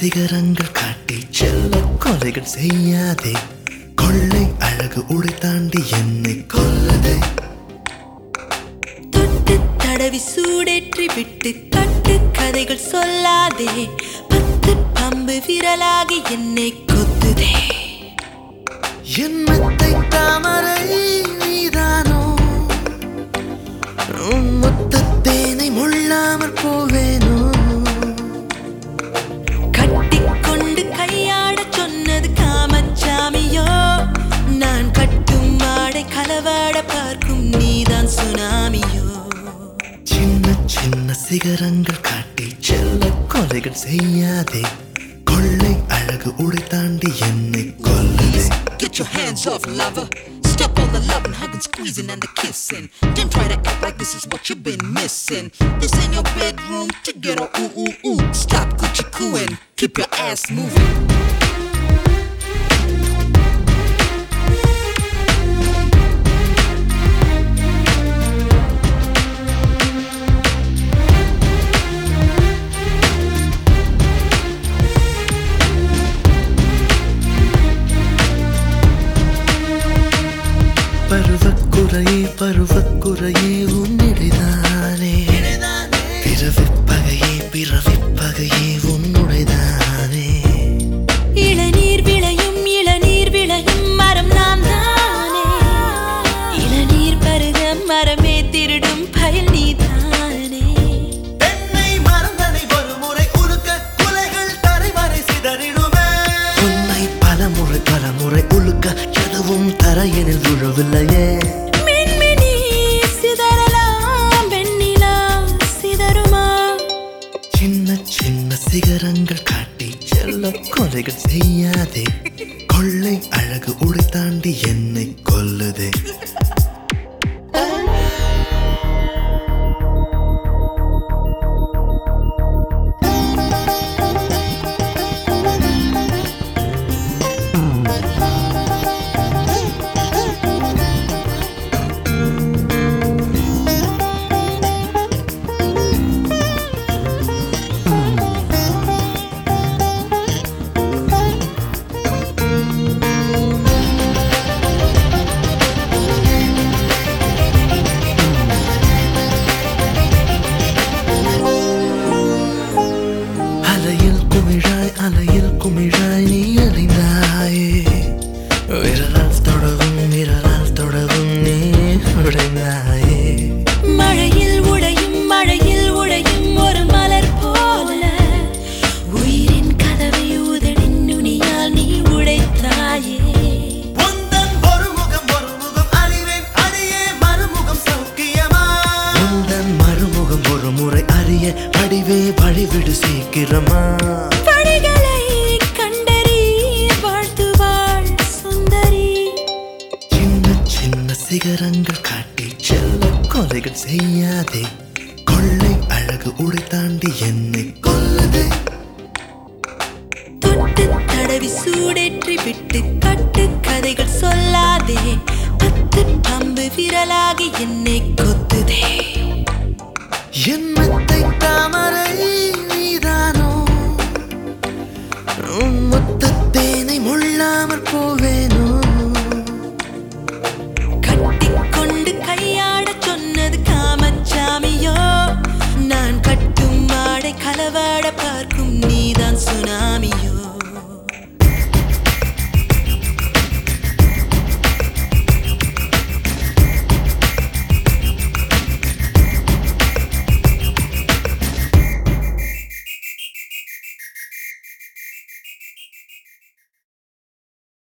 சிகரங்கள் காட்டி செல்ல கொலைகள் செய்யாதே. கொள்ளை அழகு உடை தாண்டி என்னை கொல்லதே. தொட்டு தடவி சூடேற்றி விட்டு கட்டு கதைகள் சொல்லாதே. 10 பம்பு விரலாகி என்னை கொத்துதே. என்னத்தை தாமரை நீதானோ, மொத்தத்தேனை முள்ளாமல் போவேனோ. கட்டிக்கொண்டு கையாட சொன்னது காமச்சாமியோ. நான் கட்டும் மாடை களவாட பார்க்கும் நீதான் சுனாமியோ. சின்ன சின்ன சிகரங்கள் காட்டி செல்ல கொலைகள் செய்யாதே. கொள்ளை அழகு உடை தாண்டி என்னை கொல்லுதே. Get your hands off, lover. Stop all the loving, hugging, squeezing, and the kissing. Don't try to act like this is what you've been missing. This ain't your bedroom to get a ooh ooh ooh. Stop coochie cooing, keep your ass moving. பருவக்குறையே பருவக்குறையே உன்னிடைதானே. பிறவிப்பகையே பிறவிப்பகையே உன்னுடைதானே. இளநீர் விளையும் மரம் நான் தானே. இளநீர் பருக மரமே திருடும் பயல் நீதானே. என்னை மறந்தனை ஒரு முறை உலுக்க குலைகள் தரைவரை சிதறிடுமே. உன்னை பலமுறை உலுக்க எதுவும் தரையெனில் விழவில்லையே. மின்மினி சிதறலாம், வெண்ணிலா சிதறுமா? சின்ன சின்ன சிகரங்கள் காட்டி செல்ல கொலைகள் செய்யாதே. கொள்ளை அழகு உடை தாண்டி என்னை கொல்லுதே. அலையில் குமிழாய் நீ அறிந்தாயே. விரலால் தொடவும் நீ உடைந்தாயே. மழையில் உடையும் ஒரு மலர் போல உயிரின் கதவை உதடின் நுனியால் நீ உடைத்தாயே. உந்தன் ஒரு முகம் அறிவேன் அடியே மறுமுகம் சௌக்கியமா. உந்தன் மறுமுகம் ஒரு முறை அறிய அடிவே வழிவிடு சீக்கிரமா. படிகளை கண்டறி வாழ்த்துவாள் சுந்தரி. சின்ன சின்ன சிகரங்கள் காட்டி செல்ல கொலைகள் செய்யாதே. கொள்ளை அழகு உடை தாண்டி என்னை கொல்லுதே. தொட்டு தடவி சூடேற்றி விட்டு கட்டு கதைகள் சொல்லாதே. 10 பம்பு விரலாகி என்னை